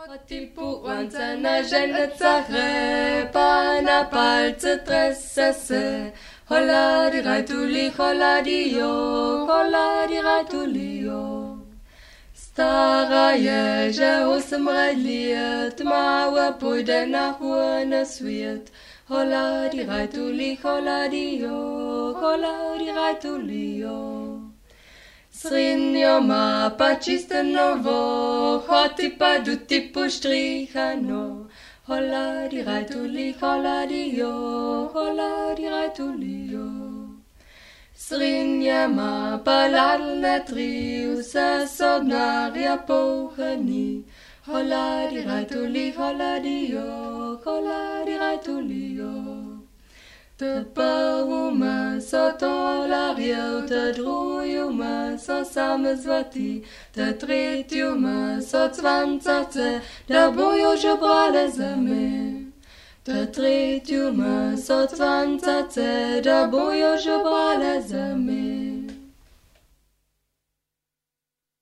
Tipu wanzana jenne tsare pana palce tressese hola di raituli hola di raitulio stara jeje usm reliet mawa puidena huana swiet hola di raituli hola di raitulio Srinjo ma paciste novo, hoti pa du tipu strichano. Hola di raituli, hola di raitulio. Srinja ma paladl netriu, se sodnaria pohani. Hola di raituli, hola di raitulio. Te paruma so tolario, te drujuma so samezvati, te tretiuma so cvancace, da bojo žebrale zeme. Te tretiuma so cvancace, da bojo žebrale zeme.